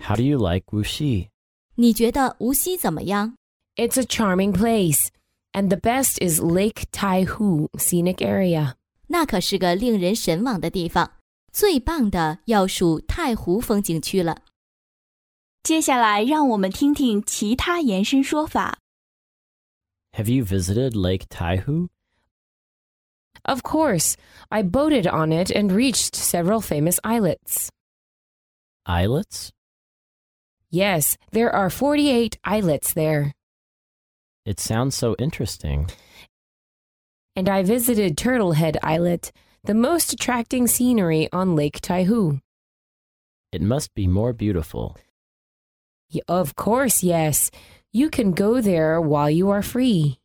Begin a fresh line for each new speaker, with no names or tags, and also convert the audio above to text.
How do you like Wuxi?
你觉得无锡怎么样？
It's a charming place, and the best is Lake Taihu Scenic Area.
那可是个令人神往的地方，最棒的要数太湖风景区了。
接下来让我们听听其他延伸说法。
Have you visited Lake Taihu?
Of course, I boated on it and reached several famous islets.
Islets?
Yes, there are 48 islets there.
It sounds so interesting.
And I visited Turtlehead Islet, the most attracting scenery on Lake Taihu.
It must be more beautiful.
Of course, yes. You can go there while you are free.